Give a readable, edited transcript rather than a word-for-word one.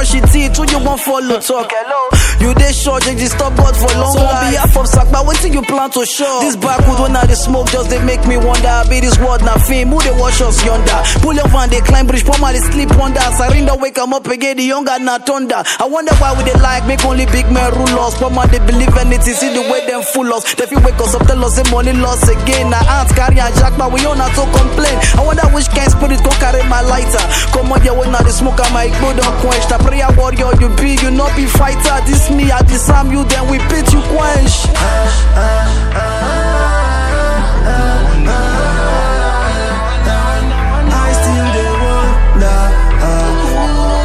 brush your teeth, who you want follow talk? Hello. You dey sure they disturb God for long life. On behalf of Sakpa, what you plan to show? This backwood when I dey smoke just they make me wonder. Be this world na fame, who they watch us yonder? Pull up and they climb bridge, palm they sleep under. Sarinda wake 'em up again, the younger na thunder. I wonder why we they like make only big men rule us. Palm they believe anything, see the way them fool us. They feel wake us up, tell us the money loss again. Now ants carry and jack, but we all not to complain. I wonder which kind spirit gon' carry my lighter. Come on, yeah, when I the smoke, I might go don't quench. The prayer warrior, you be, you not be fighter. This me, I disarm you, then we pit you quench.